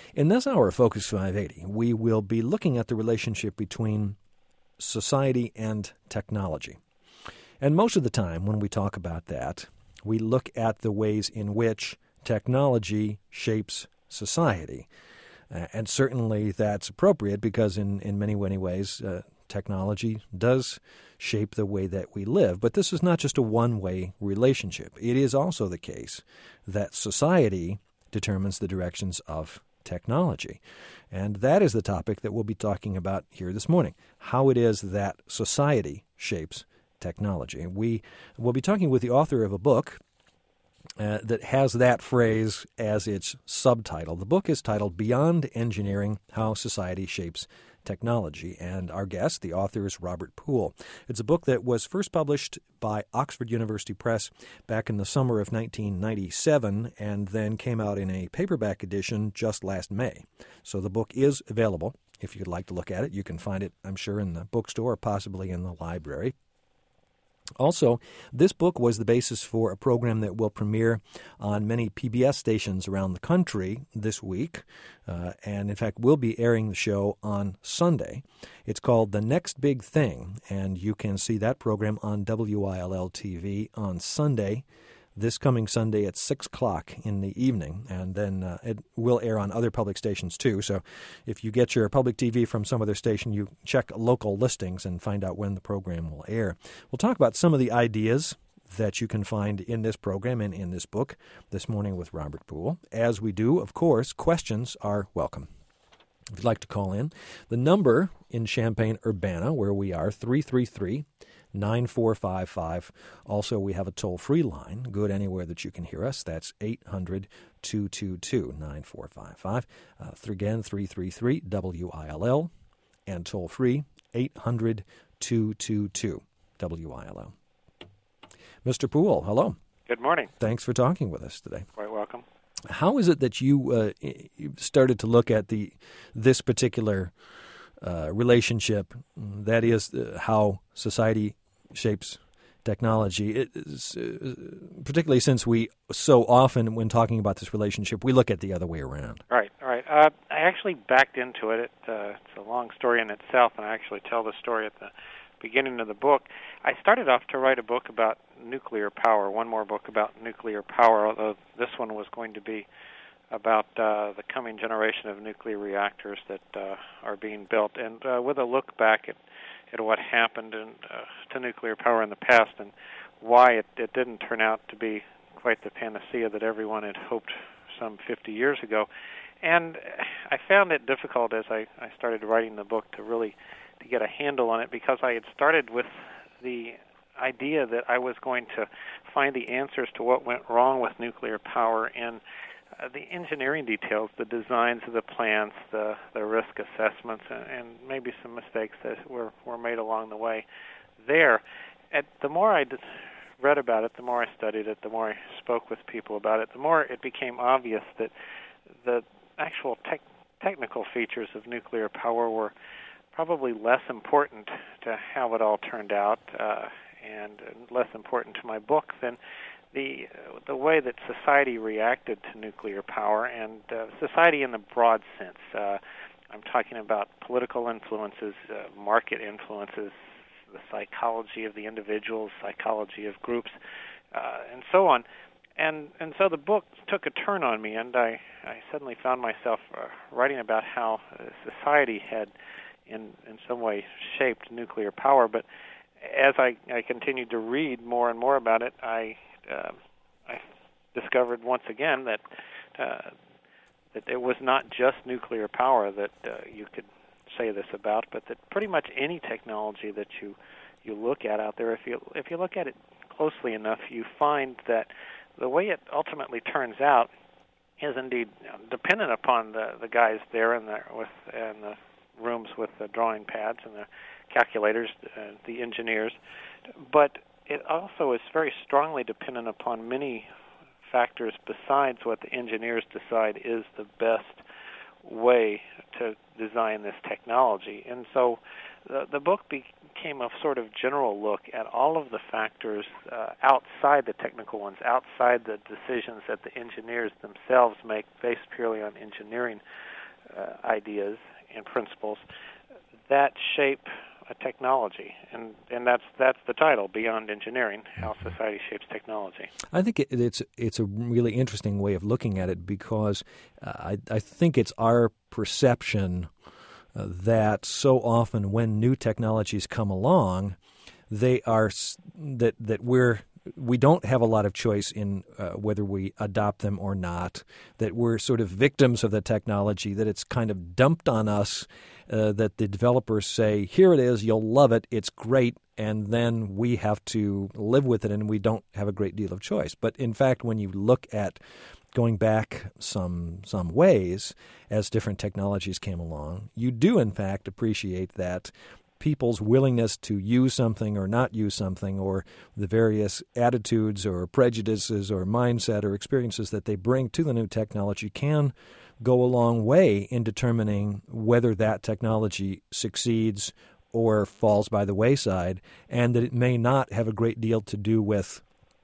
In this hour of Focus 580, we will be looking at the relationship between society and technology. And most of the time when we talk about that, we look at the ways in which technology shapes society. And certainly that's appropriate because in many, many ways, technology does shape the way that we live. But this is not just a one-way relationship. It is also the case that society determines the directions of technology. And that is the topic that we'll be talking about here this morning, how it is that society shapes technology. We will be talking with the author of a book that has that phrase as its subtitle. The book is titled Beyond Engineering, How Society Shapes Technology, and our guest, the author, is Robert Poole. It's a book that was first published by Oxford University Press back in the summer of 1997 and then came out in a paperback edition just last May. So the book is available. If you'd like to look at it, you can find it, I'm sure, in the bookstore or possibly in the library. Also, this book was the basis for a program that will premiere on many PBS stations around the country this week, and in fact will be airing the show on Sunday. It's called The Next Big Thing, and you can see that program on WILL-TV on Sunday, this coming Sunday at 6 o'clock in the evening, and then it will air on other public stations too. So if you get your public TV from some other station, you check local listings and find out when the program will air. We'll talk about some of the ideas that you can find in this program and in this book this morning with Robert Poole. As we do, of course, questions are welcome. If you'd like to call in, the number in Champaign-Urbana, where we are, 333-9455. Also, we have a toll-free line, good anywhere that you can hear us. That's 800-222-9455. Again, 333-WILL, and toll-free, 800-222-WILL. Mr. Poole, hello. Good morning. Thanks for talking with us today. Quite welcome. How is it that you started to look at this particular relationship, that is how society shapes technology, particularly since we so often, when talking about this relationship, we look at the other way around? Right. I actually backed into it. It's a long story in itself, and I actually tell the story at the beginning of the book. I started off to write a book about nuclear power, one more book about nuclear power, although this one was going to be about the coming generation of nuclear reactors that are being built, and with a look back at what happened to nuclear power in the past and why it didn't turn out to be quite the panacea that everyone had hoped some 50 years ago. And I found it difficult as I started writing the book to get a handle on it, because I had started with the idea that I was going to find the answers to what went wrong with nuclear power in the engineering details, the designs of the plants, the risk assessments, and maybe some mistakes that were made along the way there. The more I read about it, the more I studied it, the more I spoke with people about it, the more it became obvious that the actual technical features of nuclear power were probably less important to how it all turned out and less important to my book than the way that society reacted to nuclear power, and society in the broad sense. I'm talking about political influences, market influences, the psychology of the individuals, psychology of groups, and so on. And so the book took a turn on me, and I suddenly found myself writing about how society had in some way shaped nuclear power. But as I continued to read more and more about it, I discovered once again that it was not just nuclear power that you could say this about, but that pretty much any technology that you look at out there, if you look at it closely enough, you find that the way it ultimately turns out is indeed dependent upon the guys there in the rooms with the drawing pads and the calculators, the engineers, but it also is very strongly dependent upon many factors besides what the engineers decide is the best way to design this technology. And so the book became a sort of general look at all of the factors outside the technical ones, outside the decisions that the engineers themselves make based purely on engineering ideas and principles that shape a technology, and that's the title, Beyond Engineering: How Society Shapes Technology. I think it's a really interesting way of looking at it, because I think it's our perception that so often when new technologies come along, they are that we don't have a lot of choice in whether we adopt them or not, that we're sort of victims of the technology, that it's kind of dumped on us, that the developers say, here it is, you'll love it, it's great, and then we have to live with it and we don't have a great deal of choice. But in fact, when you look at going back some ways as different technologies came along, you do in fact appreciate that people's willingness to use something or not use something, or the various attitudes or prejudices or mindset or experiences that they bring to the new technology can go a long way in determining whether that technology succeeds or falls by the wayside, and that it may not have a great deal to do with,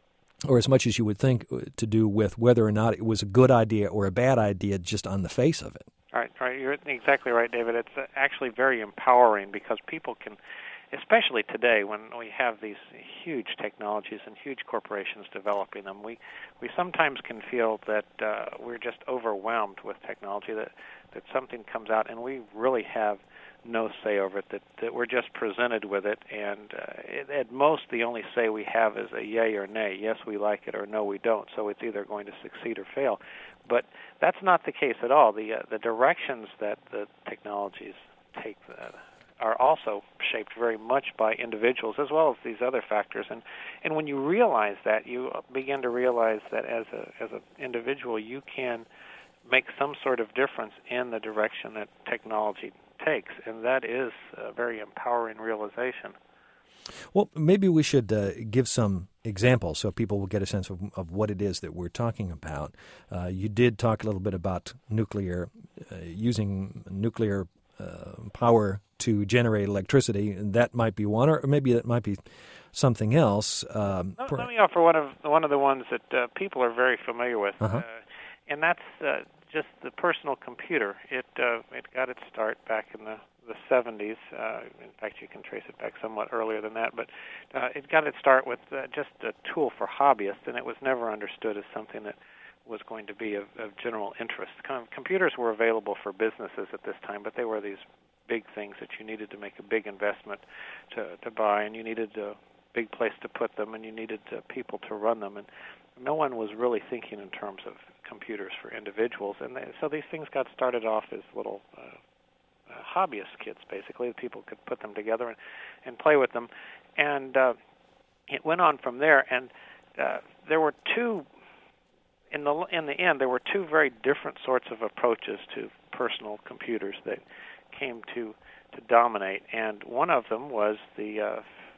or as much as you would think to do with, whether or not it was a good idea or a bad idea just on the face of it. Right. You're exactly right, David. It's actually very empowering, because people can, especially today when we have these huge technologies and huge corporations developing them, we sometimes can feel that we're just overwhelmed with technology, that something comes out and we really have no say over it, that we're just presented with it, and at most the only say we have is a yay or nay. Yes, we like it, or no, we don't. So it's either going to succeed or fail. But that's not the case at all. The directions that the technologies take are also shaped very much by individuals, as well as these other factors. And when you realize that, you begin to realize that as an individual, you can make some sort of difference in the direction that technology takes, and that is a very empowering realization. Well, maybe we should give some examples so people will get a sense of what it is that we're talking about. You did talk a little bit about using nuclear power to generate electricity, and that might be one, or maybe that might be something else. Let me offer one of the ones that people are very familiar with, and that's just the personal computer. It got its start back in the 70s. In fact, you can trace it back somewhat earlier than that, but it got its start with just a tool for hobbyists, and it was never understood as something that was going to be of general interest. Computers were available for businesses at this time, but they were these big things that you needed to make a big investment to buy, and you needed a big place to put them, and you needed people to run them, and no one was really thinking in terms of computers for individuals, and so these things got started off as little hobbyist kits, basically. People could put them together and play with them, and it went on from there. And there were two. In the end, there were two very different sorts of approaches to personal computers that came to dominate, and one of them was the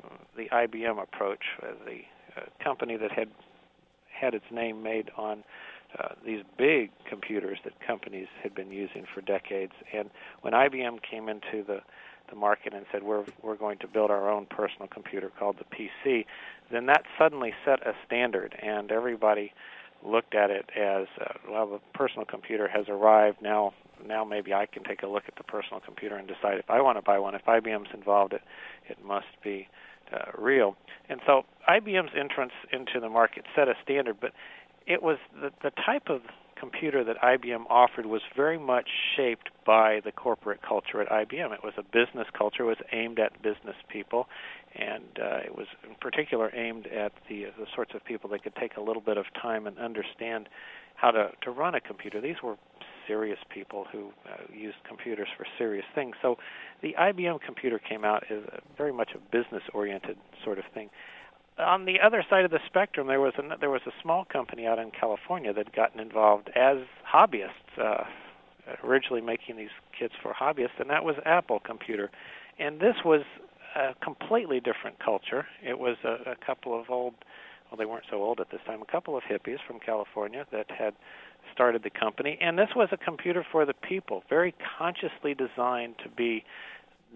IBM approach, the company that had its name made on these big computers that companies had been using for decades. And when IBM came into the market and said, we're going to build our own personal computer called the PC, then that suddenly set a standard, and everybody looked at it as, well, the personal computer has arrived. Now maybe I can take a look at the personal computer and decide if I want to buy one. If IBM's involved, it must be real. And so IBM's entrance into the market set a standard, but it was the type of computer that IBM offered was very much shaped by the corporate culture at IBM. It was a business culture. It was aimed at business people, and it was in particular aimed at the sorts of people that could take a little bit of time and understand how to run a computer. These were serious people who used computers for serious things. So the IBM computer came out as very much a business-oriented sort of thing. On the other side of the spectrum, there was a small company out in California that had gotten involved as hobbyists, originally making these kits for hobbyists, and that was Apple Computer. And this was a completely different culture. It was a couple of old, well, they weren't so old at this time, a couple of hippies from California that had started the company. And this was a computer for the people, very consciously designed to be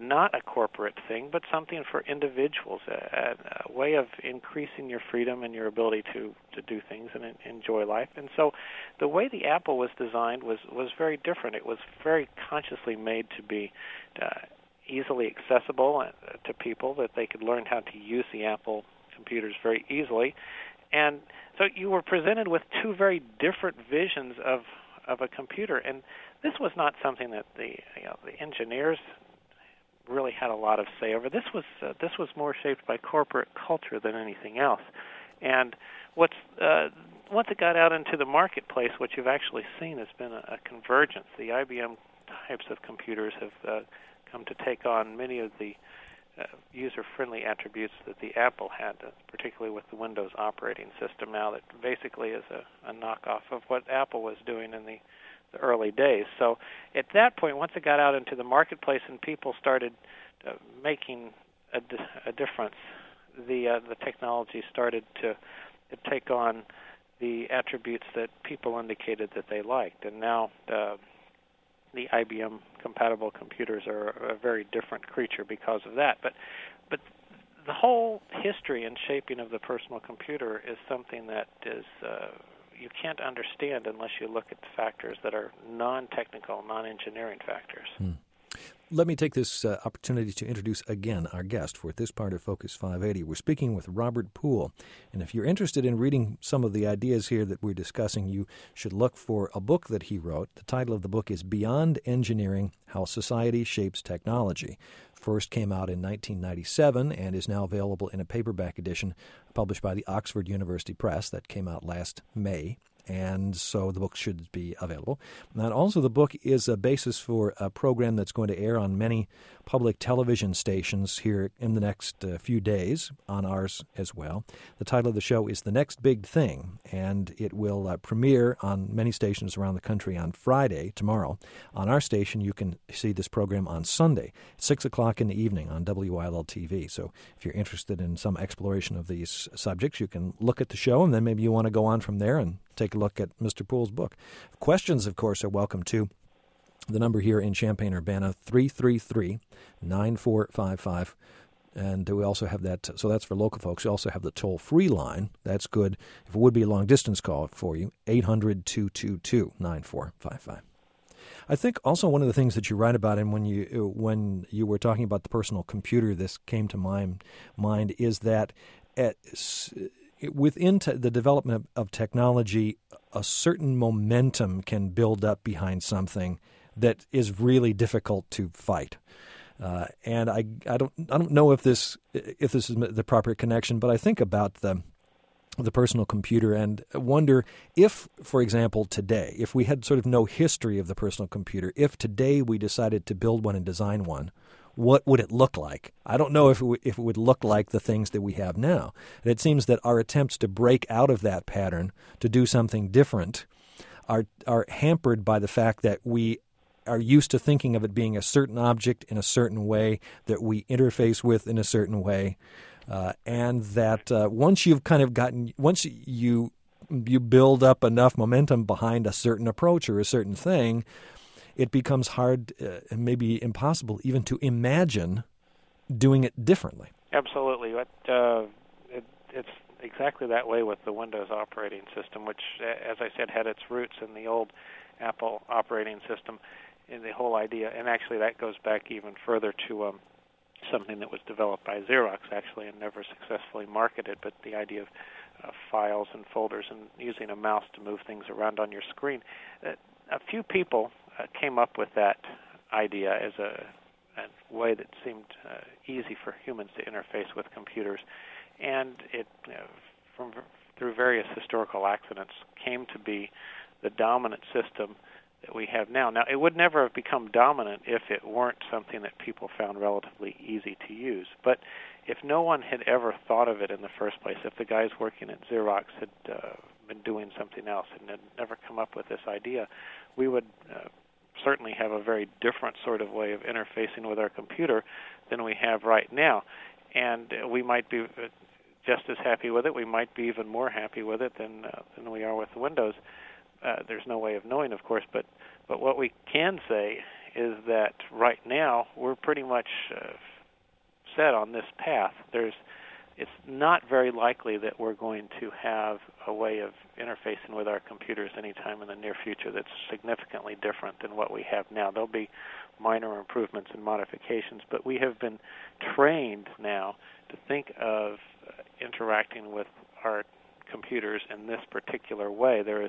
not a corporate thing, but something for individuals, a way of increasing your freedom and your ability to do things and enjoy life. And so the way the Apple was designed was very different. It was very consciously made to be easily accessible to people, that they could learn how to use the Apple computers very easily. And so you were presented with two very different visions of a computer, and this was not something that the engineers really had a lot of say over. This was more shaped by corporate culture than anything else. And once it got out into the marketplace, what you've actually seen has been a convergence. The IBM types of computers have come to take on many of the user-friendly attributes that the Apple had, particularly with the Windows operating system now, that basically is a knockoff of what Apple was doing in the early days. So at that point, once it got out into the marketplace and people started making a difference, the technology started to take on the attributes that people indicated that they liked. And now the IBM-compatible computers are a very different creature because of that. But the whole history and shaping of the personal computer is something that is you can't understand unless you look at the factors that are non-technical, non-engineering factors. Let me take this opportunity to introduce again our guest for this part of Focus 580. We're speaking with Robert Poole. And if you're interested in reading some of the ideas here that we're discussing, you should look for a book that he wrote. The title of the book is Beyond Engineering, How Society Shapes Technology. First came out in 1997 and is now available in a paperback edition published by the Oxford University Press. That came out last May. And so the book should be available. And also the book is a basis for a program that's going to air on many public television stations here in the next few days, on ours as well. The title of the show is The Next Big Thing, and it will premiere on many stations around the country on Friday, tomorrow. On our station, you can see this program on Sunday, 6 o'clock in the evening on WILL-TV. So if you're interested in some exploration of these subjects, you can look at the show, and then maybe you want to go on from there and take a look at Mr. Poole's book. Questions, of course, are welcome, too. The number here in Champaign-Urbana, 333-9455. And we also have that, so that's for local folks. We also have the toll-free line. That's good. If it would be a long-distance call for you, 800-222-9455. I think also one of the things that you write about, and when you were talking about the personal computer, this came to my mind, is that within the development of technology, a certain momentum can build up behind something that is really difficult to fight. And I don't know if this is the proper connection, but I think about the personal computer and wonder if, for example, today, if we had sort of no history of the personal computer, if today we decided to build one and design one, what would it look like? I don't know if it would look like the things that we have now. And it seems that our attempts to break out of that pattern, to do something different, are hampered by the fact that we are used to thinking of it being a certain object in a certain way that we interface with in a certain way, and that once you build up enough momentum behind a certain approach or a certain thing, it becomes hard, maybe impossible, even to imagine doing it differently. Absolutely. It's exactly that way with the Windows operating system, which, as I said, had its roots in the old Apple operating system, in the whole idea. And actually that goes back even further to something that was developed by Xerox, actually, and never successfully marketed, but the idea of files and folders and using a mouse to move things around on your screen. A few people came up with that idea as a way that seemed easy for humans to interface with computers, and it, through various historical accidents, came to be the dominant system that we have now. Now, it would never have become dominant if it weren't something that people found relatively easy to use. But if no one had ever thought of it in the first place, if the guys working at Xerox had been doing something else and had never come up with this idea, we would certainly have a very different sort of way of interfacing with our computer than we have right now. And we might be just as happy with it. We might be even more happy with it than we are with Windows. There's no way of knowing, of course, but what we can say is that right now we're pretty much set on this path. It's not very likely that we're going to have a way of interfacing with our computers anytime in the near future that's significantly different than what we have now. There'll be minor improvements and modifications, but we have been trained now to think of interacting with our computers in this particular way. There's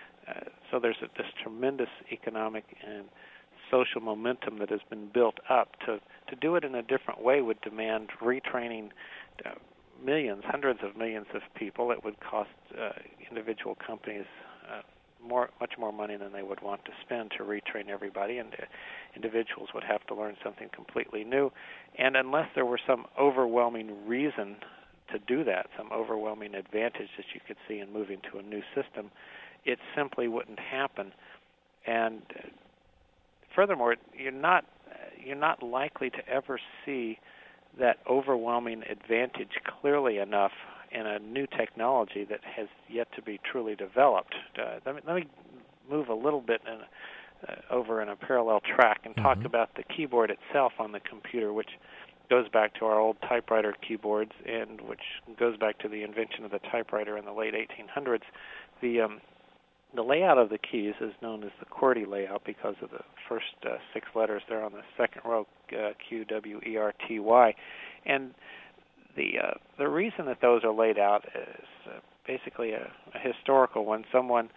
this tremendous economic and social momentum that has been built up. To do it in a different way would demand retraining millions, hundreds of millions of people. It would cost individual companies much more money than they would want to spend to retrain everybody, and individuals would have to learn something completely new. And unless there were some overwhelming reason to do that, some overwhelming advantage that you could see in moving to a new system, it simply wouldn't happen. And furthermore, you're not likely to ever see that overwhelming advantage clearly enough in a new technology that has yet to be truly developed. Let me move a little bit over in a parallel track and talk about the keyboard itself on the computer, which goes back to our old typewriter keyboards and which goes back to the invention of the typewriter in the late 1800s. The layout of the keys is known as the QWERTY layout because of the first 6 letters there on the second row, QWERTY. And the reason that those are laid out is basically a historical one. Someone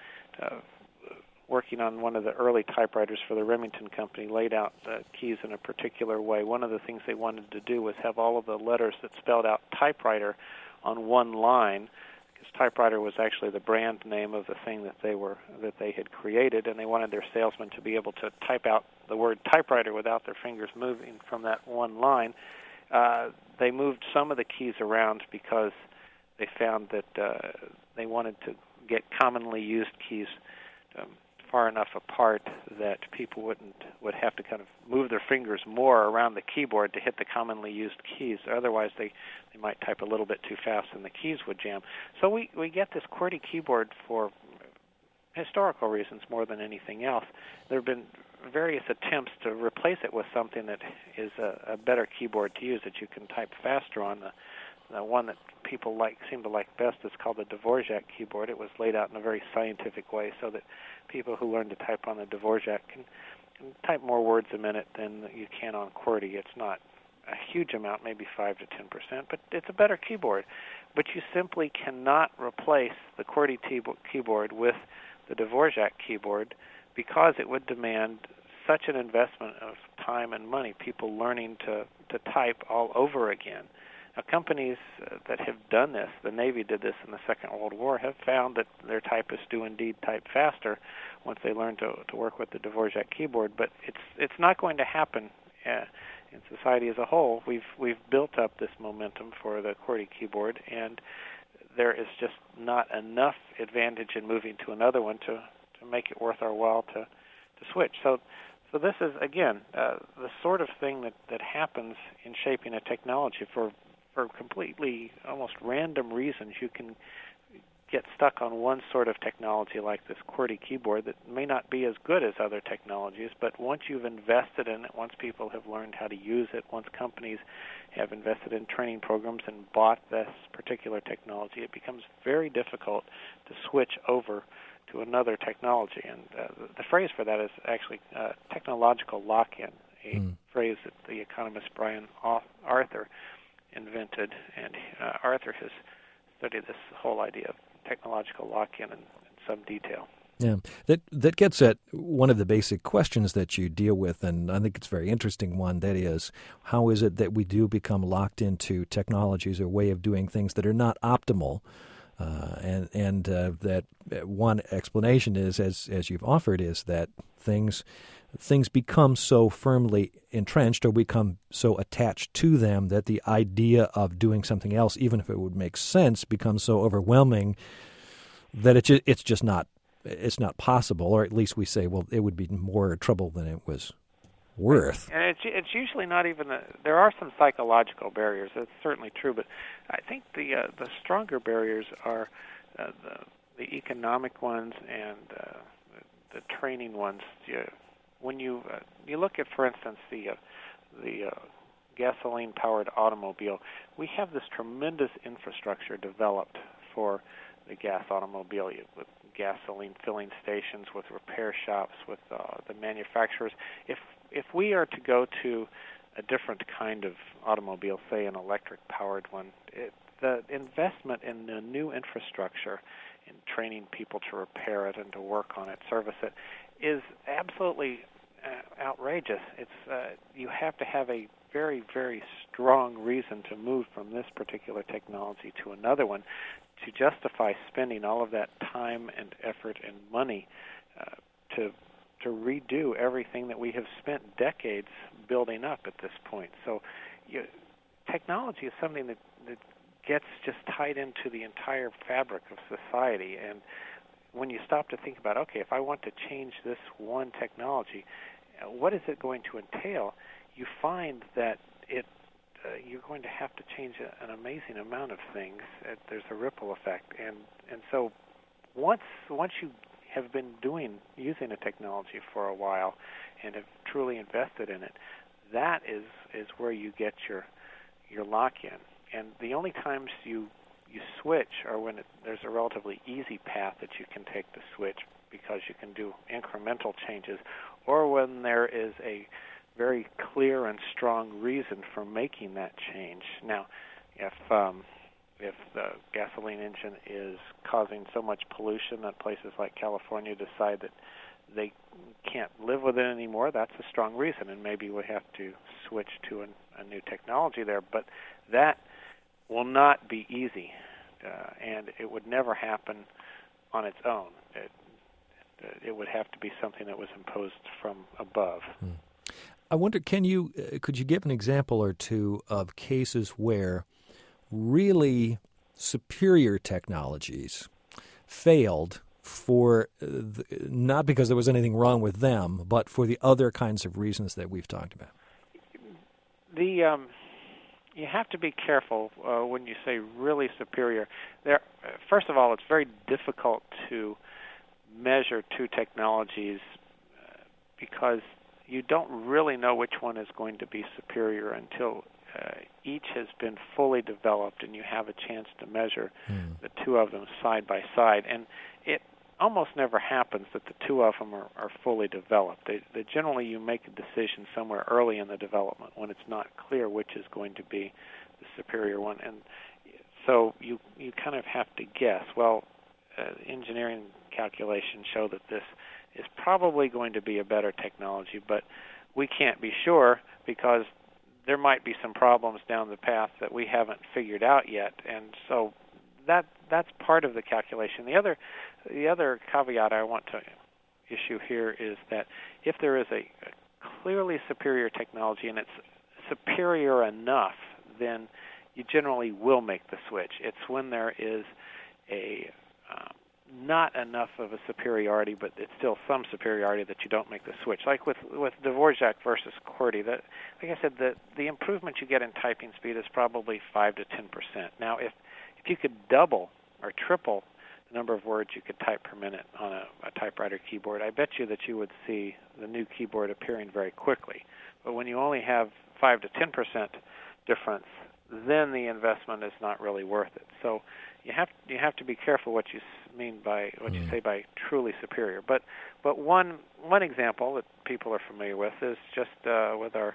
working on one of the early typewriters for the Remington Company laid out the keys in a particular way. One of the things they wanted to do was have all of the letters that spelled out typewriter on one line, because typewriter was actually the brand name of the thing that they had created, and they wanted their salesmen to be able to type out the word typewriter without their fingers moving from that one line. They moved some of the keys around because they found that they wanted to get commonly used keys far enough apart that people would have to kind of move their fingers more around the keyboard to hit the commonly used keys. Otherwise, they might type a little bit too fast and the keys would jam. So we get this QWERTY keyboard for historical reasons more than anything else. There have been various attempts to replace it with something that is a better keyboard to use, that you can type faster on. The one that people seem to like best is called the Dvorak keyboard. It was laid out in a very scientific way so that people who learn to type on the Dvorak can type more words a minute than you can on QWERTY. It's not a huge amount, maybe 5 to 10%, but it's a better keyboard. But you simply cannot replace the QWERTY keyboard with the Dvorak keyboard because it would demand such an investment of time and money, people learning to type all over again. Now, companies that have done this, the Navy did this in the Second World War, have found that their typists do indeed type faster once they learn to work with the Dvorak keyboard. But it's not going to happen in society as a whole. We've built up this momentum for the QWERTY keyboard, and there is just not enough advantage in moving to another one to make it worth our while to switch. So this is, again, the sort of thing that happens in shaping a technology. For completely almost random reasons, you can get stuck on one sort of technology like this QWERTY keyboard that may not be as good as other technologies, but once you've invested in it, once people have learned how to use it, once companies have invested in training programs and bought this particular technology, it becomes very difficult to switch over to another technology. And the phrase for that is actually technological lock-in, a phrase that the economist Brian Arthur invented, and Arthur has studied this whole idea of technological lock-in in some detail. Yeah, that gets at one of the basic questions that you deal with, and I think it's a very interesting one. That is, how is it that we do become locked into technologies or way of doing things that are not optimal? And that one explanation is, as you've offered, is that things become so firmly entrenched or become so attached to them that the idea of doing something else, even if it would make sense, becomes so overwhelming that it's just not possible. Or at least we say, well, it would be more trouble than it was worth. And it's usually not even there are some psychological barriers. That's certainly true, but I think the stronger barriers are the economic ones and the training ones. when you look at, for instance, the gasoline-powered automobile, we have this tremendous infrastructure developed for the gas automobile, with gasoline filling stations, with repair shops, with the manufacturers. If we are to go to a different kind of automobile, say an electric-powered one, the investment in the new infrastructure, in training people to repair it and to work on it, service it, is absolutely outrageous. It's you have to have a very, very strong reason to move from this particular technology to another one to justify spending all of that time and effort and money to redo everything that we have spent decades building up at this point. So technology is something that gets just tied into the entire fabric of society. And when you stop to think about, okay, if I want to change this one technology, what is it going to entail? You find that you're going to have to change an amazing amount of things. There's a ripple effect, and so once you have been using a technology for a while and have truly invested in it, that is where you get your lock-in. And the only times you switch are when there's a relatively easy path that you can take to switch because you can do incremental changes, or when there is a very clear and strong reason for making that change. Now, if the gasoline engine is causing so much pollution that places like California decide that they can't live with it anymore, that's a strong reason, and maybe we have to switch to a new technology there. But that will not be easy, and it would never happen on its own. It would have to be something that was imposed from above. I wonder, could you give an example or two of cases where really superior technologies failed for not because there was anything wrong with them, but for the other kinds of reasons that we've talked about? You have to be careful when you say really superior. First of all, it's very difficult to measure two technologies because you don't really know which one is going to be superior until each has been fully developed and you have a chance to measure the two of them side by side. And it almost never happens that the two of them are fully developed. Generally, you make a decision somewhere early in the development when it's not clear which is going to be the superior one. And so you kind of have to guess. Well, engineering calculations show that this is probably going to be a better technology, but we can't be sure because there might be some problems down the path that we haven't figured out yet. And so that's part of the calculation. The other caveat I want to issue here is that if there is a clearly superior technology and it's superior enough, then you generally will make the switch. It's when there is a not enough of a superiority, but it's still some superiority that you don't make the switch. Like with Dvorak versus QWERTY, like I said, the improvement you get in typing speed is probably 5 to 10%. Now, if you could double or triple the number of words you could type per minute on a typewriter keyboard, I bet you that you would see the new keyboard appearing very quickly. But when you only have 5 to 10% difference, then the investment is not really worth it. So you have to be careful what you mean by what you say by truly superior. But one example that people are familiar with is just with our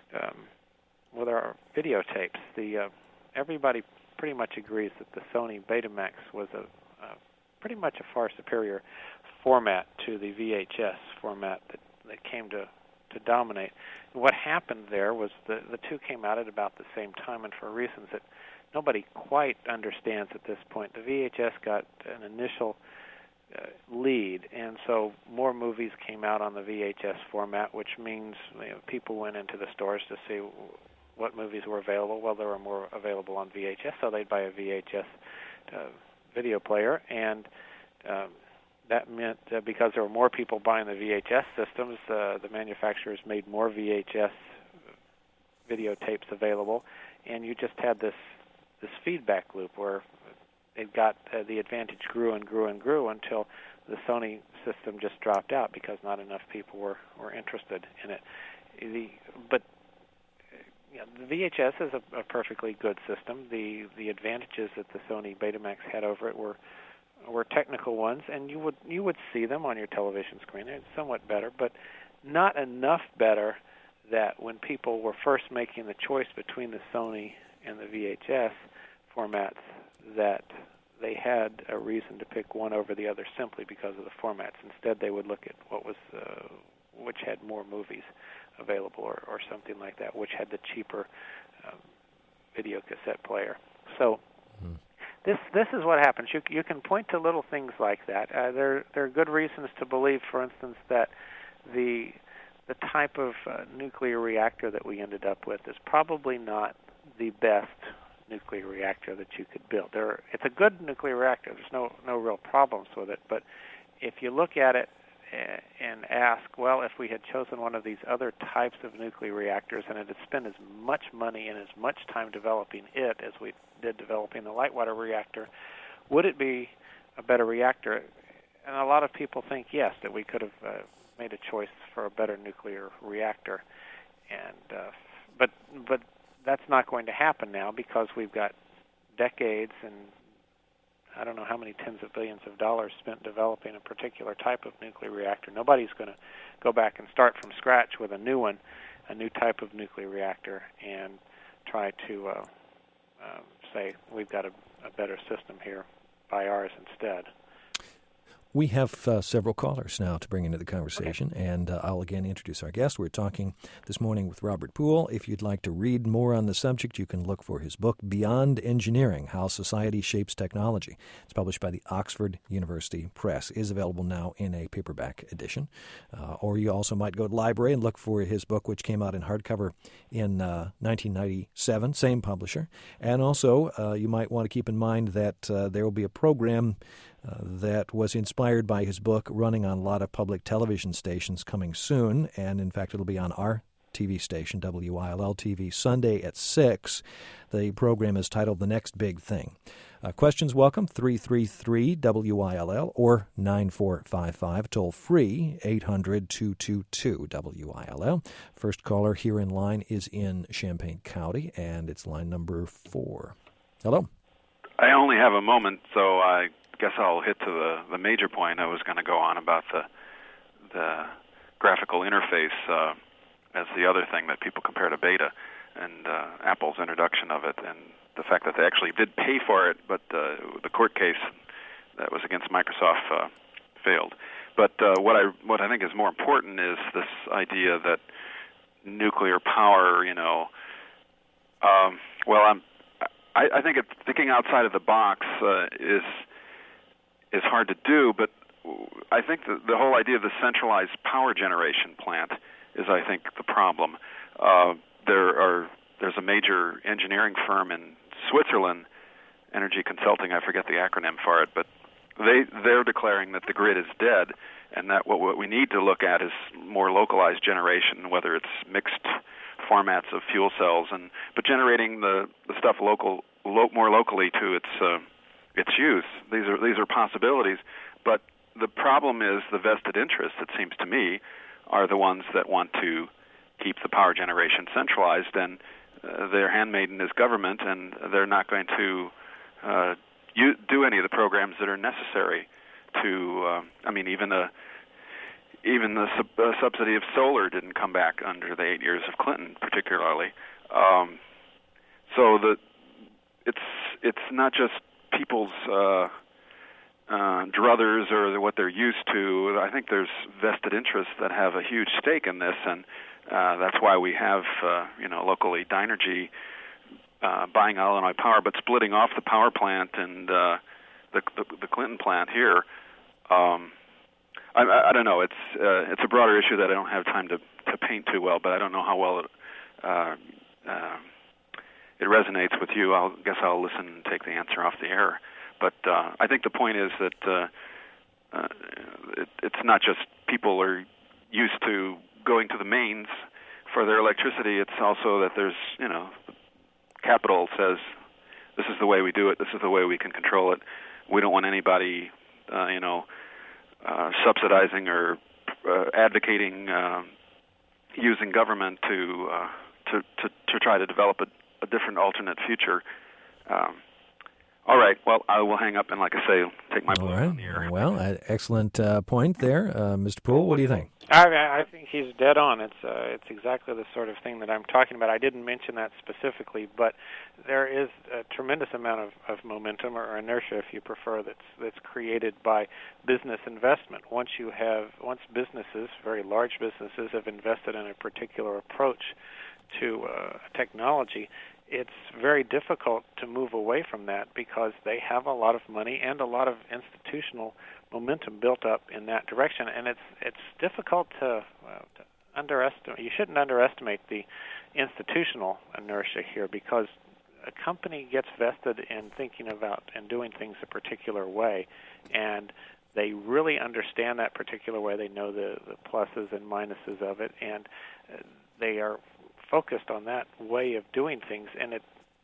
videotapes. Everybody pretty much agrees that the Sony Betamax was a pretty much a far superior format to the VHS format that came to dominate. And what happened there was the two came out at about the same time, and for reasons that nobody quite understands at this point. The VHS got an initial lead, and so more movies came out on the VHS format, which means people went into the stores to see what movies were available. Well, there were more available on VHS, so they'd buy a VHS video player, and that meant because there were more people buying the VHS systems, the manufacturers made more VHS videotapes available, and you just had this feedback loop where it got the advantage grew and grew and grew until the Sony system just dropped out because not enough people were interested in it. But the VHS is a perfectly good system. The advantages that the Sony Betamax had over it were technical ones, and you would see them on your television screen. They're somewhat better, but not enough better that when people were first making the choice between the Sony and the VHS formats, that they had a reason to pick one over the other simply because of the formats. Instead, they would look at what was which had more movies available, or something like that, which had the cheaper video cassette player. So this is what happens. You can point to little things like that. There are good reasons to believe, for instance, that the type of nuclear reactor that we ended up with is probably not the best nuclear reactor that you could build. It's a good nuclear reactor. There's no real problems with it. But if you look at it and ask, well, if we had chosen one of these other types of nuclear reactors and it had spent as much money and as much time developing it as we did developing the light water reactor, would it be a better reactor? And a lot of people think yes, that we could have made a choice for a better nuclear reactor, and but that's not going to happen now because we've got decades and I don't know how many tens of billions of dollars spent developing a particular type of nuclear reactor. Nobody's going to go back and start from scratch with a new one, a new type of nuclear reactor, and try to say we've got a better system here, buy ours instead. We have several callers now to bring into the conversation, okay. And I'll again introduce our guest. We're talking this morning with Robert Poole. If you'd like to read more on the subject, you can look for his book, Beyond Engineering, How Society Shapes Technology. It's published by the Oxford University Press. It is available now in a paperback edition. Or you also might go to the library and look for his book, which came out in hardcover in 1997, same publisher. And also, you might want to keep in mind that there will be a program that was inspired by his book running on a lot of public television stations coming soon, and in fact it'll be on our TV station, WILL TV, Sunday at 6. The program is titled The Next Big Thing. Questions welcome, 333-WILL or 9455, toll free, 800-222-WILL. First caller here in line is in Champaign County, and it's line number 4. Hello. I only have a moment, so I guess I'll hit to the major point. I was going to go on about the graphical interface as the other thing that people compare to Beta, and Apple's introduction of it, and the fact that they actually did pay for it, but the court case that was against Microsoft failed. But what I think is more important is this idea that nuclear power, I think thinking outside of the box is hard to do, but I think the whole idea of the centralized power generation plant is, I think, the problem. There's a major engineering firm in Switzerland, Energy Consulting, I forget the acronym for it, but they're declaring that the grid is dead, and that what we need to look at is more localized generation, whether it's mixed formats of fuel cells, but generating the stuff more locally to its use. These are possibilities, but the problem is the vested interests, it seems to me, are the ones that want to keep the power generation centralized, and their handmaiden is government, and they're not going to do any of the programs that are necessary to. Even the subsidy of solar didn't come back under the 8 years of Clinton, particularly. So it's not just people's druthers or what they're used to. I think there's vested interests that have a huge stake in this, and that's why we have, locally Dynergy buying Illinois Power, but splitting off the power plant and the Clinton plant here. I don't know. It's a broader issue that I don't have time to paint too well, but I don't know how well it resonates with you. I guess I'll listen and take the answer off the air. But I think the point is that it's not just people are used to going to the mains for their electricity. It's also that there's, capital says this is the way we do it. This is the way we can control it. We don't want anybody, subsidizing or advocating using government to try to develop a different alternate future. All right. Well, I will hang up and, like I say, take my place on the air. Well, excellent point there, Mr. Poole. What do you think? I think he's dead on. It's exactly the sort of thing that I'm talking about. I didn't mention that specifically, but there is a tremendous amount of momentum or inertia, if you prefer, that's created by business investment. Once businesses, very large businesses, have invested in a particular approach to technology, it's very difficult to move away from that because they have a lot of money and a lot of institutional momentum built up in that direction, and it's difficult to underestimate. You shouldn't underestimate the institutional inertia here, because a company gets vested in thinking about and doing things a particular way, and they really understand that particular way. They know the pluses and minuses of it, and they are focused on that way of doing things, and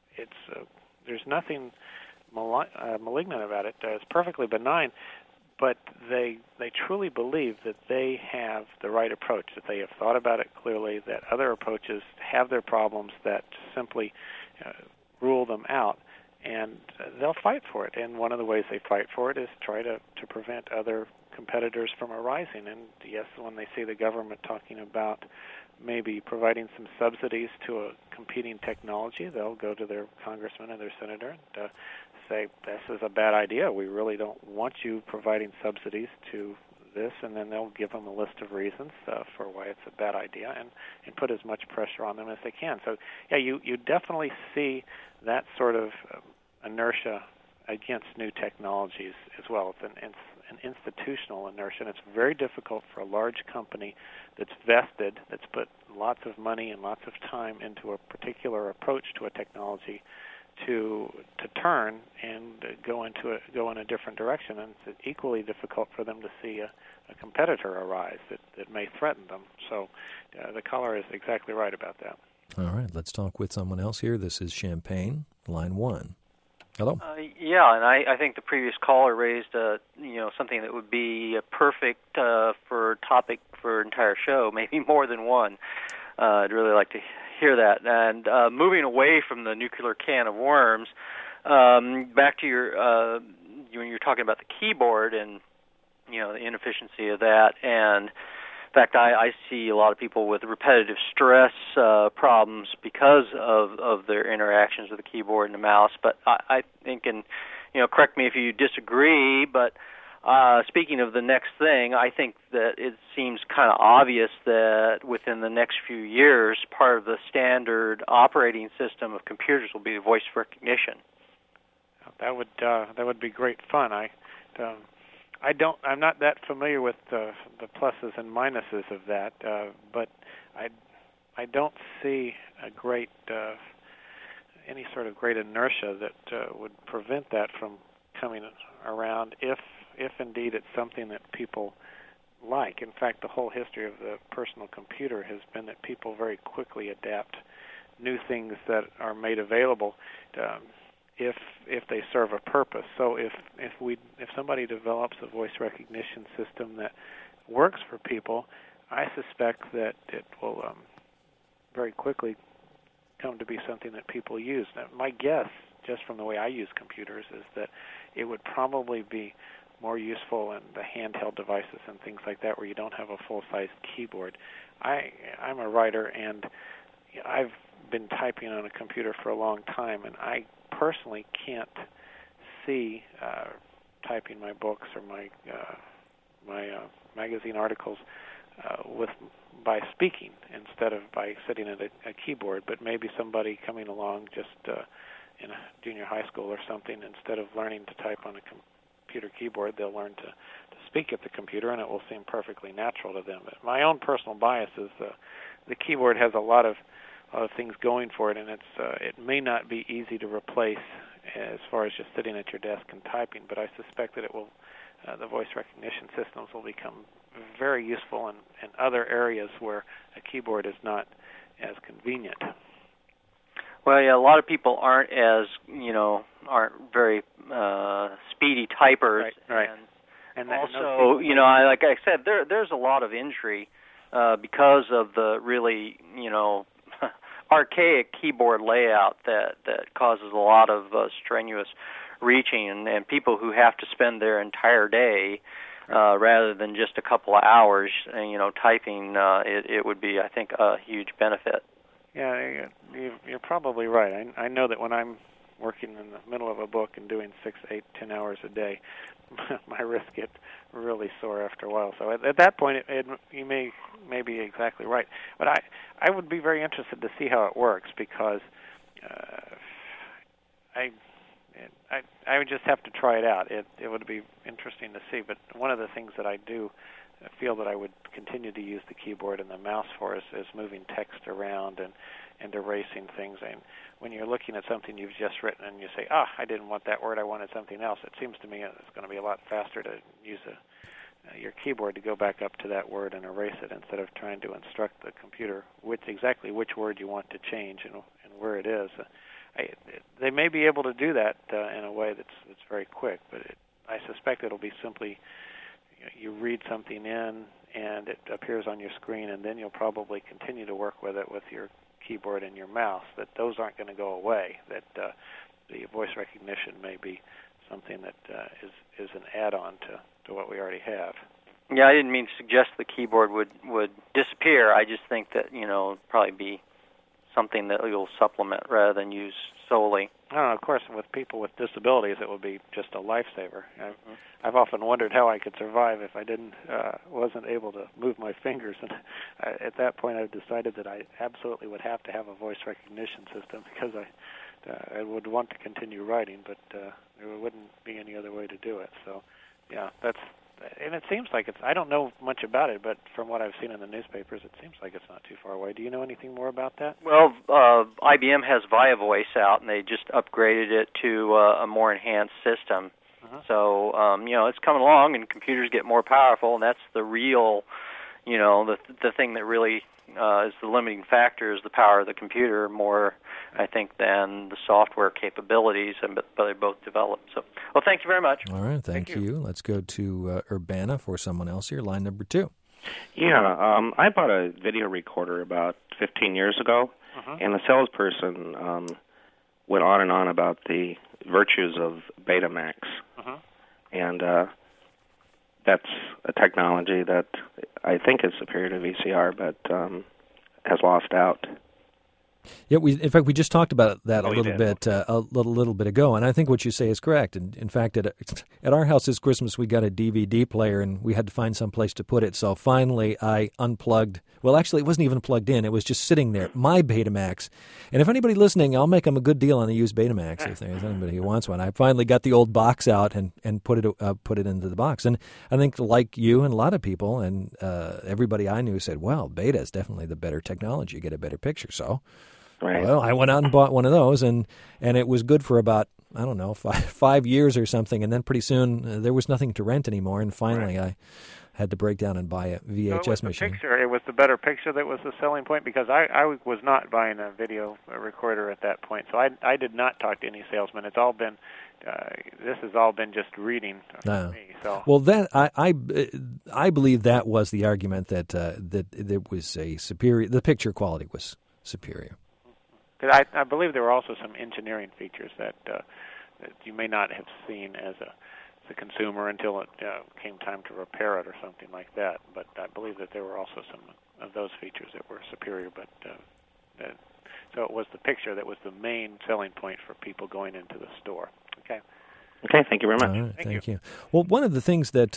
there's nothing malignant about it. It's perfectly benign, but they truly believe that they have the right approach, that they have thought about it clearly, that other approaches have their problems that simply rule them out, and they'll fight for it. And one of the ways they fight for it is try to prevent other competitors from arising. And yes, when they see the government talking about maybe providing some subsidies to a competing technology, they'll go to their congressman or their senator and say, this is a bad idea. We really don't want you providing subsidies to this, and then they'll give them a list of reasons for why it's a bad idea and put as much pressure on them as they can. So, yeah, you definitely see that sort of inertia against new technologies as well. It's an institutional inertia, and it's very difficult for a large company that's vested, that's put lots of money and lots of time into a particular approach to a technology to turn and go in a different direction. And it's equally difficult for them to see a competitor arise that may threaten them. So the caller is exactly right about that. All right, let's talk with someone else here. This is Champaign, line 1. Hello. Yeah, and I think the previous caller raised something that would be perfect for topic for an entire show, maybe more than one. I'd really like to hear that. And moving away from the nuclear can of worms, back to your when you're talking about the keyboard and the inefficiency of that, and in fact, I see a lot of people with repetitive stress problems because of their interactions with the keyboard and the mouse. But I think, and correct me if you disagree, but speaking of the next thing, I think that it seems kind of obvious that within the next few years, part of the standard operating system of computers will be voice recognition. That would be great fun. I'm not that familiar with the pluses and minuses of that, but I don't see any sort of great inertia that would prevent that from coming around if indeed it's something that people like. In fact, the whole history of the personal computer has been that people very quickly adapt new things that are made available if they serve a purpose. So if somebody develops a voice recognition system that works for people, I suspect that it will very quickly come to be something that people use. Now, my guess, just from the way I use computers, is that it would probably be more useful in the handheld devices and things like that where you don't have a full-size keyboard. I'm a writer, and I've been typing on a computer for a long time, and I personally can't see typing my books or my magazine articles by speaking instead of by sitting at a keyboard. But maybe somebody coming along just in a junior high school or something, instead of learning to type on a computer keyboard, they'll learn to speak at the computer, and it will seem perfectly natural to them. But my own personal bias is the keyboard has a lot of things going for it, and it may not be easy to replace as far as just sitting at your desk and typing, but I suspect that it will. The voice recognition systems will become very useful in other areas where a keyboard is not as convenient. Well, yeah, a lot of people aren't very speedy typers, right. And also, like I said, there's a lot of injury because of the really, archaic keyboard layout that causes a lot of strenuous reaching, and people who have to spend their entire day rather than just a couple of hours, typing, it would be, I think, a huge benefit. Yeah, you're probably right. I know that when I'm working in the middle of a book and doing 6, 8, 10 hours a day, my wrists get really sore after a while. So at that point, you may be exactly right. But I would be very interested to see how it works, because I would just have to try it out. It would be interesting to see. But one of the things that I do feel that I would continue to use the keyboard and the mouse for is moving text around and erasing things. And when you're looking at something you've just written and you say, I didn't want that word, I wanted something else, it seems to me it's going to be a lot faster to use your keyboard to go back up to that word and erase it, instead of trying to instruct the computer exactly which word you want to change and where it is. They may be able to do that in a way that's very quick, but I suspect it'll be simply you read something in and it appears on your screen, and then you'll probably continue to work with it with your keyboard and your mouse, that those aren't going to go away, that the voice recognition may be something that is an add-on to what we already have. Yeah, I didn't mean to suggest the keyboard would disappear. I just think that, probably be something that you'll supplement rather than use solely. Of course, with people with disabilities, it would be just a lifesaver. I've often wondered how I could survive if I wasn't able to move my fingers, and at that point I've decided that I absolutely would have to have a voice recognition system, because I would want to continue writing, but there wouldn't be any other way to do it. So, yeah, and it seems like I don't know much about it, but from what I've seen in the newspapers, it seems like it's not too far away. Do you know anything more about that? Well, IBM has VIA Voice out, and they just upgraded it to a more enhanced system. So, it's coming along, and computers get more powerful, and that's the real, the thing that really is the limiting factor, is the power of the computer more, I think, than the software capabilities, but they both developed. So, well, thank you very much. All right, thank you. Let's go to Urbana for someone else here, line number 2. Yeah, I bought a video recorder about 15 years ago, and the salesperson went on and on about the virtues of Betamax. And that's a technology that I think is superior to VCR, but has lost out. Yeah, in fact, we just talked about that a little bit ago, and I think what you say is correct. And in fact, at our house this Christmas, we got a DVD player, and we had to find some place to put it. So finally, I unplugged. Well, actually, it wasn't even plugged in; it was just sitting there. My Betamax, and if anybody listening, I'll make them a good deal on the used Betamax if there's anybody who wants one. I finally got the old box out and put it into the box. And I think, like you and a lot of people, and everybody I knew said, "Well, Beta is definitely the better technology. You get a better picture." So. Right. Well, I went out and bought one of those, and it was good for about, I don't know, five years or something, and then pretty soon there was nothing to rent anymore, and finally I had to break down and buy a VHS machine. It was the better picture that was the selling point, because I was not buying a video recorder at that point, so I did not talk to any salesman. It's all been this has all been just reading for me. So. Well, that I believe that was the argument that it was a superior. The picture quality was superior. I believe there were also some engineering features that you may not have seen as a consumer until it came time to repair it or something like that. But I believe that there were also some of those features that were superior. But so it was the picture that was the main selling point for people going into the store. Okay. Okay. Thank you very much. All right, thank you. Well, one of the things that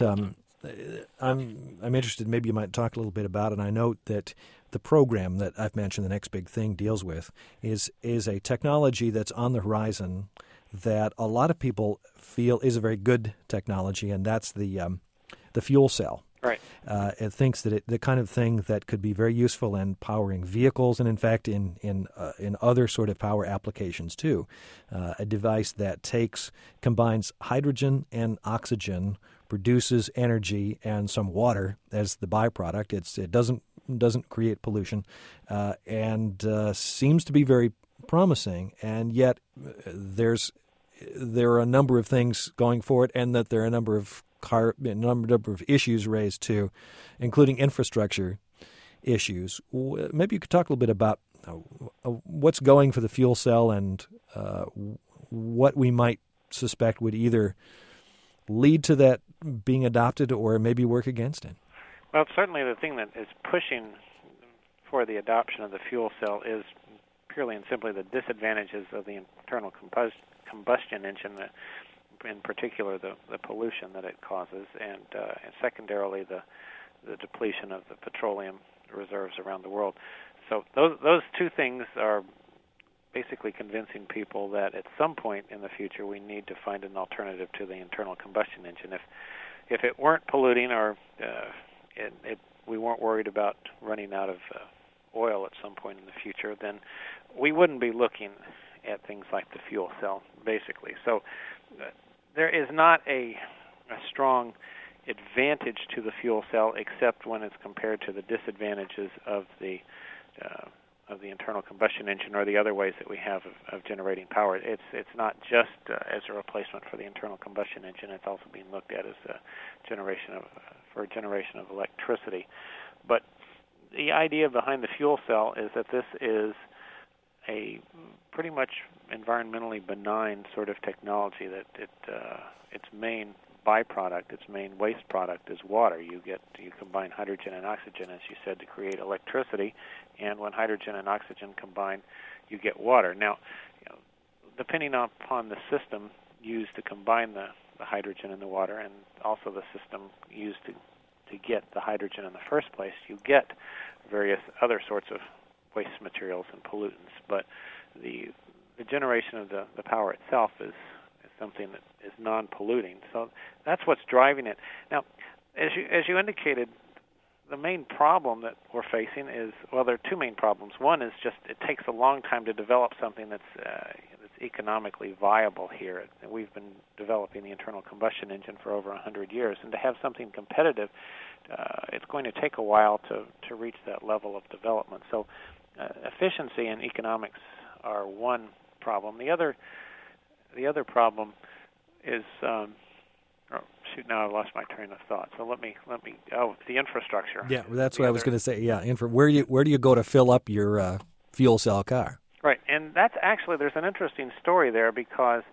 I'm interested, maybe you might talk a little bit about, and I note that the program that I've mentioned, The Next Big Thing, deals with is a technology that's on the horizon that a lot of people feel is a very good technology, and that's the fuel cell. Right. It thinks that the kind of thing that could be very useful in powering vehicles, and in fact in other sort of power applications too. A device that combines hydrogen and oxygen, produces energy and some water as the byproduct. It doesn't create pollution, and seems to be very promising. And yet there are a number of things going for it, and that there are a number of number of issues raised too, including infrastructure issues. Maybe you could talk a little bit about what's going for the fuel cell and what we might suspect would either lead to that being adopted or maybe work against it. Well, certainly the thing that is pushing for the adoption of the fuel cell is purely and simply the disadvantages of the internal combustion engine, in particular the pollution that it causes, and secondarily the depletion of the petroleum reserves around the world. So those two things are basically convincing people that at some point in the future we need to find an alternative to the internal combustion engine. If it weren't polluting or we weren't worried about running out of oil at some point in the future, then we wouldn't be looking at things like the fuel cell, basically. So there is not a strong advantage to the fuel cell except when it's compared to the disadvantages of the internal combustion engine or the other ways that we have of generating power. It's not just as a replacement for the internal combustion engine. It's also being looked at as a generation of electricity. But the idea behind the fuel cell is that this is a pretty much environmentally benign sort of technology. That its main byproduct, its main waste product is water. You combine hydrogen and oxygen, as you said, to create electricity, and when hydrogen and oxygen combine, you get water. Now, depending upon the system used to combine the hydrogen and the water, and also the system used to get the hydrogen in the first place, you get various other sorts of waste materials and pollutants. But the generation of the power itself is something that is non-polluting. So that's what's driving it. Now, as you indicated, the main problem that we're facing is, well, there are two main problems. One is just it takes a long time to develop something that's economically viable here. We've been developing the internal combustion engine for over 100 years, and to have something competitive, it's going to take a while to reach that level of development. So efficiency and economics are one problem. The other problem is now I lost my train of thought. So let me the infrastructure. Yeah, that's what I was going to say. Yeah, where do you go to fill up your fuel cell car? Right, and that's actually there's an interesting story there because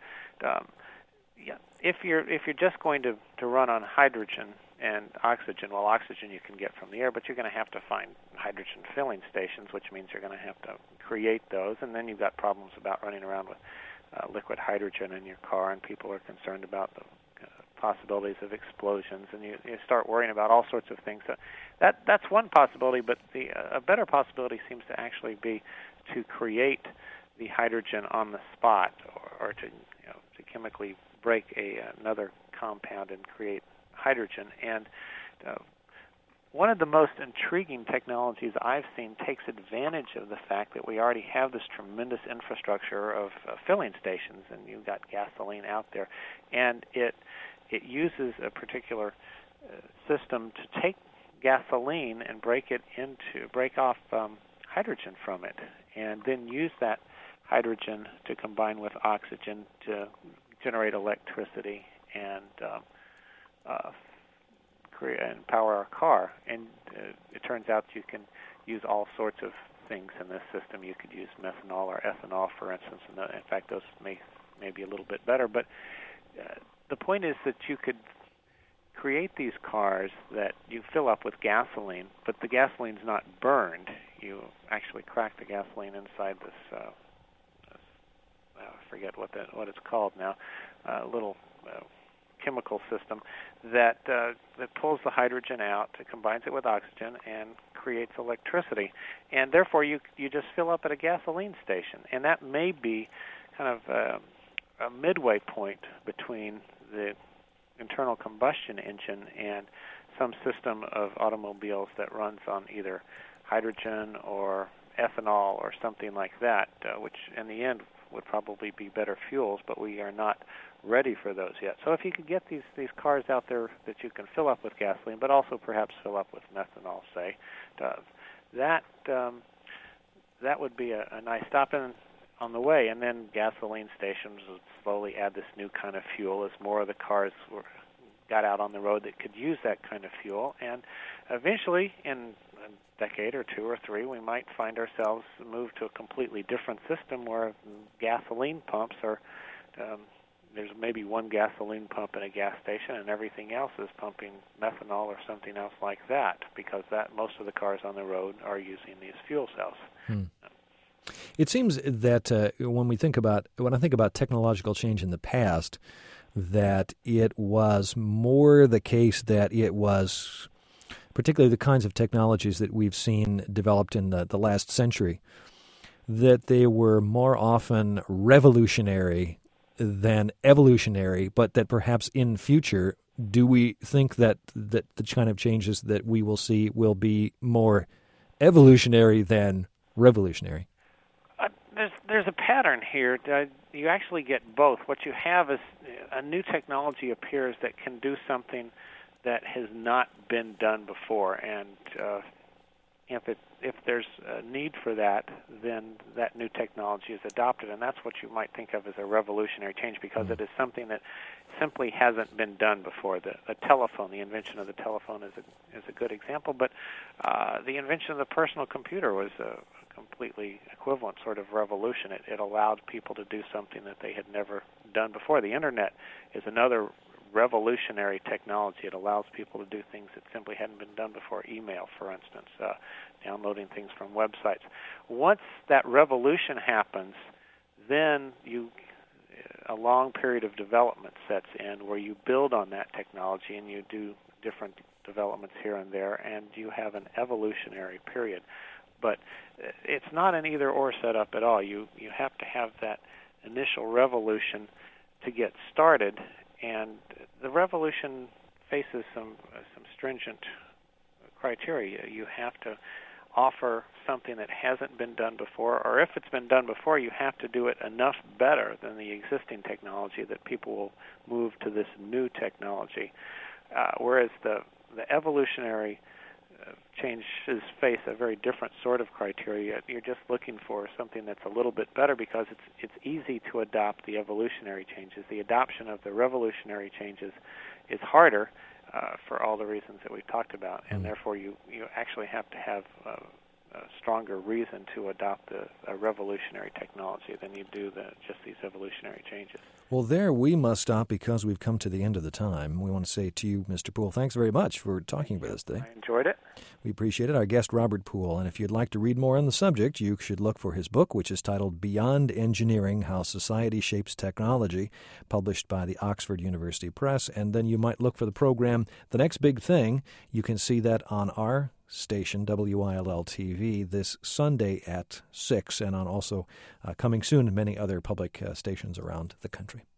if you're just going to run on hydrogen and oxygen, well, oxygen you can get from the air, but you're going to have to find hydrogen filling stations, which means you're going to have to create those, and then you've got problems about running around with liquid hydrogen in your car, and people are concerned about the possibilities of explosions, and you start worrying about all sorts of things. So that's one possibility, but a better possibility seems to actually be to create the hydrogen on the spot, or to chemically break another compound and create hydrogen. And one of the most intriguing technologies I've seen takes advantage of the fact that we already have this tremendous infrastructure of filling stations, and you've got gasoline out there, and it uses a particular system to take gasoline and break off hydrogen from it, and then use that hydrogen to combine with oxygen to generate electricity and power our car. And it turns out you can use all sorts of things in this system. You could use methanol or ethanol, for instance, and in fact those may be a little bit better. But the point is that you could create these cars that you fill up with gasoline, but the gasoline's not burned. You actually crack the gasoline inside this I forget what it's called now, little chemical system that pulls the hydrogen out, combines it with oxygen, and creates electricity. And therefore, you just fill up at a gasoline station, and that may be kind of a midway point between the internal combustion engine and some system of automobiles that runs on either hydrogen or ethanol or something like that, which in the end would probably be better fuels, but we are not ready for those yet. So if you could get these cars out there that you can fill up with gasoline, but also perhaps fill up with methanol, say, that would be a nice stop in on the way. And then gasoline stations would slowly add this new kind of fuel as more of the cars got out on the road that could use that kind of fuel. And eventually, in a decade or two or three, we might find ourselves moved to a completely different system where gasoline pumps are there's maybe one gasoline pump in a gas station, and everything else is pumping methanol or something else like that, because that most of the cars on the road are using these fuel cells. It seems that when I think about technological change in the past, that it was more the case that it was, particularly the kinds of technologies that we've seen developed in the last century, that they were more often revolutionary than evolutionary, but that perhaps in future, do we think that the kind of changes that we will see will be more evolutionary than revolutionary? There's a pattern here. You actually get both. What you have is a new technology appears that can do something that has not been done before, and if there's a need for that, then that new technology is adopted, and that's what you might think of as a revolutionary change, because it is something that simply hasn't been done before. The telephone, the invention of the telephone is a good example, but the invention of the personal computer was a completely equivalent sort of revolution. It allowed people to do something that they had never done before. The Internet is another revolutionary technology. It allows people to do things that simply hadn't been done before. Email, for instance, downloading things from websites. Once that revolution happens, then a long period of development sets in where you build on that technology and you do different developments here and there, and you have an evolutionary period. But it's not an either-or setup at all. You have to have that initial revolution to get started, and the revolution faces some stringent criteria. You have to offer something that hasn't been done before, or if it's been done before, you have to do it enough better than the existing technology that people will move to this new technology. Whereas the evolutionary changes face a very different sort of criteria. You're just looking for something that's a little bit better, because it's easy to adopt the evolutionary changes. The adoption of the revolutionary changes is harder for all the reasons that we've talked about, and therefore you actually have to have a stronger reason to adopt a revolutionary technology than you do just these evolutionary changes. Well, there we must stop because we've come to the end of the time. We want to say to you, Mr. Poole, thanks very much for talking with us today. I enjoyed it. We appreciate it. Our guest, Robert Poole. And if you'd like to read more on the subject, you should look for his book, which is titled Beyond Engineering, How Society Shapes Technology, published by the Oxford University Press. And then you might look for the program, The Next Big Thing. You can see that on our station, WILL-TV, this Sunday at 6, and on also coming soon many other public stations around the country.